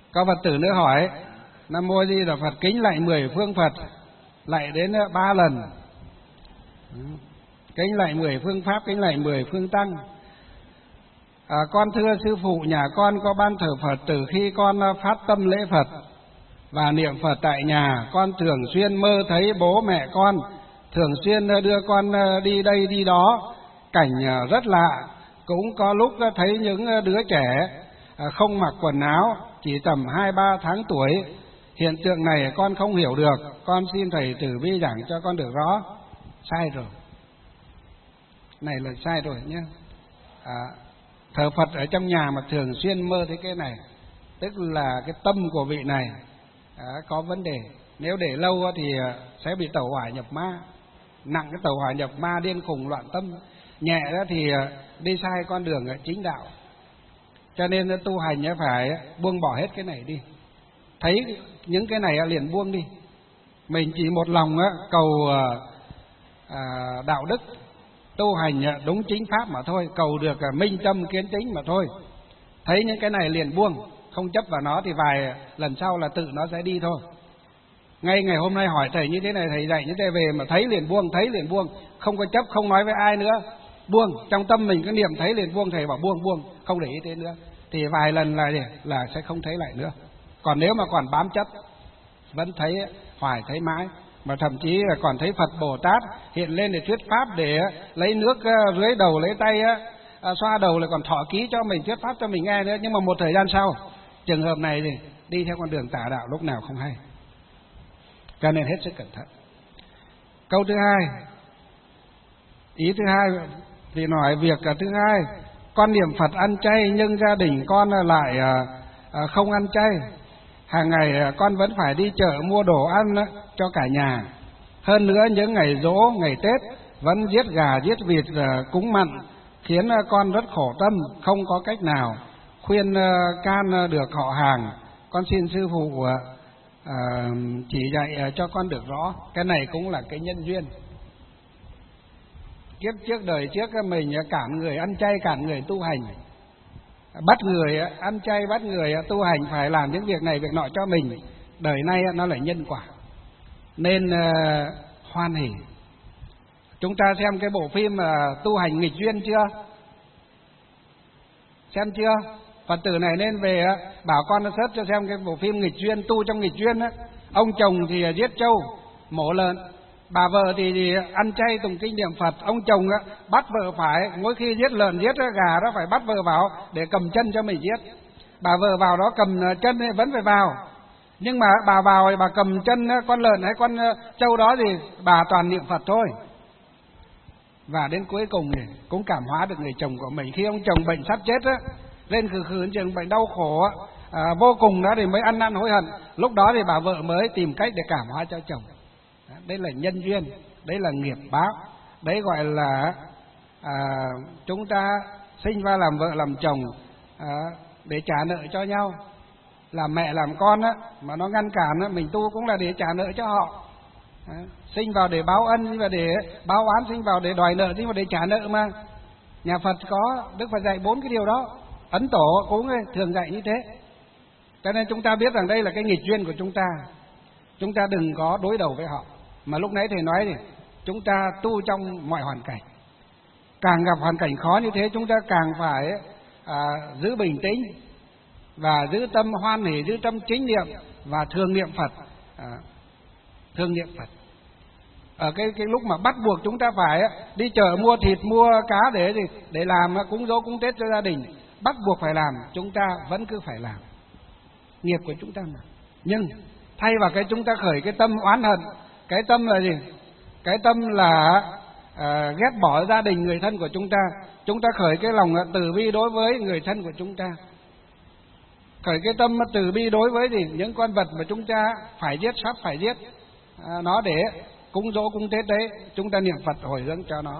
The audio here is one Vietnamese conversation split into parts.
Có Phật tử nữa hỏi: Nam Mô Di Đà Phật, kính lạy 10 phương Phật, lạy đến 3 lần. Kính lạy 10 phương Pháp, kính lạy 10 phương Tăng. Con thưa sư phụ, nhà con có ban thờ Phật, từ khi con phát tâm lễ Phật và niệm Phật tại nhà, con thường xuyên mơ thấy bố mẹ con thường xuyên đưa con đi đây đi đó, cảnh rất lạ. Cũng có lúc thấy những đứa trẻ không mặc quần áo, chỉ tầm 2-3 tháng tuổi. Hiện tượng này con không hiểu được, con xin Thầy từ bi giảng cho con được rõ. Sai rồi, này là sai rồi nhé. Thờ Phật ở trong nhà mà thường xuyên mơ thấy cái này, tức là cái tâm của vị này có vấn đề. Nếu để lâu thì sẽ bị tẩu hỏa nhập ma. Nặng cái tẩu hỏa nhập ma, điên khùng loạn tâm. Nhẹ đó thì đi sai con đường chính đạo. Cho nên tu hành phải buông bỏ hết cái này đi. Thấy những cái này liền buông đi. Mình chỉ một lòng cầu đạo đức, tu hành đúng chính pháp mà thôi, cầu được minh tâm kiến tính mà thôi. Thấy những cái này liền buông, không chấp vào nó thì vài lần sau là tự nó sẽ đi thôi. Ngay ngày hôm nay hỏi Thầy như thế này, Thầy dạy như thế về mà thấy liền buông, thấy liền buông, không có chấp, không nói với ai nữa, buông. Trong tâm mình cái niệm thấy liền buông, Thầy bảo buông, buông, không để ý thế nữa. Thì vài lần là sẽ không thấy lại nữa. Còn nếu mà còn bám chấp, vẫn thấy hoài, thấy mãi, mà thậm chí là còn thấy Phật Bồ Tát hiện lên để thuyết pháp, để lấy nước rưới đầu, lấy tay xoa đầu, lại còn thọ ký cho mình, thuyết pháp cho mình nghe nữa. Nhưng mà một thời gian sau, trường hợp này thì đi theo con đường tà đạo lúc nào không hay. Cho nên hết sức cẩn thận. Câu thứ hai, ý thứ hai thì nói việc thứ hai, con niệm Phật ăn chay nhưng gia đình con lại không ăn chay. Hàng ngày con vẫn phải đi chợ mua đồ ăn cho cả nhà. Hơn nữa những ngày giỗ, ngày Tết vẫn giết gà, giết vịt cúng mặn, khiến con rất khổ tâm, không có cách nào khuyên can được họ hàng. Con xin sư phụ chỉ dạy cho con được rõ. Cái này cũng là cái nhân duyên. Kiếp trước đời trước mình cản người ăn chay, cản người tu hành, bắt người ăn chay, bắt người tu hành phải làm những việc này việc nọ cho mình. Đời nay nó là nhân quả, nên hoan hỉ. Chúng ta xem cái bộ phim Tu Hành Nghịch Duyên chưa? Xem chưa? Phật tử này nên về bảo con nó search cho xem cái bộ phim Nghịch Duyên, tu trong Nghịch Duyên á. Ông chồng thì giết trâu, mổ lợn, bà vợ thì ăn chay tụng kinh niệm Phật. Ông chồng bắt vợ phải, mỗi khi giết lợn giết gà đó phải bắt vợ vào để cầm chân cho mình giết. Bà vợ vào đó cầm chân vẫn phải vào, nhưng mà bà vào bà cầm chân con lợn hay con trâu đó thì bà toàn niệm Phật thôi. Và đến cuối cùng thì cũng cảm hóa được người chồng của mình. Khi ông chồng bệnh sắp chết á, lên khử khử chừng bệnh đau khổ vô cùng đó thì mới ăn năn hối hận. Lúc đó thì bà vợ mới tìm cách để cảm hóa cho chồng. Đấy là nhân duyên, đấy là nghiệp báo. Đấy gọi là chúng ta sinh ra làm vợ làm chồng để trả nợ cho nhau. Làm mẹ làm con á, mà nó ngăn cản á, mình tu cũng là để trả nợ cho họ. Sinh vào để báo ân, nhưng mà để báo oán, sinh vào để đòi nợ, nhưng mà để trả nợ mà. Nhà Phật có, Đức Phật dạy 4 cái điều đó. Ấn Tổ cũng thường dạy như thế. Cho nên chúng ta biết rằng đây là cái nghịch duyên của chúng ta. Chúng ta đừng có đối đầu với họ. Mà lúc nãy Thầy nói thì chúng ta tu trong mọi hoàn cảnh. Càng gặp hoàn cảnh khó như thế, chúng ta càng phải giữ bình tĩnh và giữ tâm hoan hỷ, giữ tâm chính niệm và thường niệm Phật. Thường niệm Phật. Ở cái lúc mà bắt buộc chúng ta phải đi chợ mua thịt, mua cá để làm cúng dỗ cúng Tết cho gia đình, bắt buộc phải làm, chúng ta vẫn cứ phải làm. Nghiệp của chúng ta mà. Nhưng thay vào cái chúng ta khởi cái tâm oán hận, cái tâm là gì? Cái tâm là ghét bỏ gia đình, người thân của chúng ta. Chúng ta khởi cái lòng từ bi đối với người thân của chúng ta. Khởi cái tâm từ bi đối với những con vật mà chúng ta phải giết, sắp phải giết nó để cúng dỗ cúng Tết đấy, chúng ta niệm Phật hồi hướng cho nó.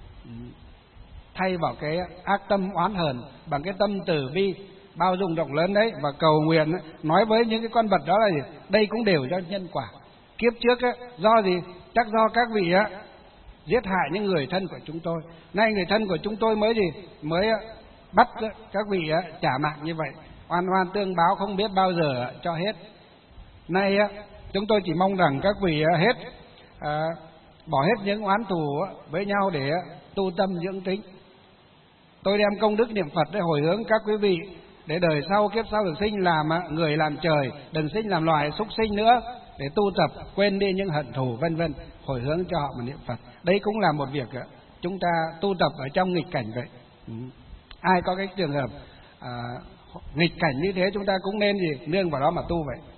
Thay vào cái ác tâm oán hờn bằng cái tâm từ bi bao dung rộng lớn đấy, và cầu nguyện nói với những cái con vật đó là gì? Đây cũng đều do nhân quả. Kiếp trước do gì? Chắc do các vị giết hại những người thân của chúng tôi. Nay người thân của chúng tôi mới bắt các vị trả mạng như vậy, oan oan tương báo không biết bao giờ cho hết. Nay chúng tôi chỉ mong rằng các vị bỏ hết những oán thù với nhau để tu tâm dưỡng tính. Tôi đem công đức niệm Phật để hồi hướng các quý vị, để đời sau kiếp sau được sinh làm người làm trời, đừng sinh làm loài súc sinh nữa, để tu tập quên đi những hận thù vân vân, hồi hướng cho họ mà niệm Phật. Đây cũng là một việc chúng ta tu tập ở trong nghịch cảnh vậy. Ai có cái trường hợp nghịch cảnh như thế, chúng ta cũng nên nương vào đó mà tu vậy.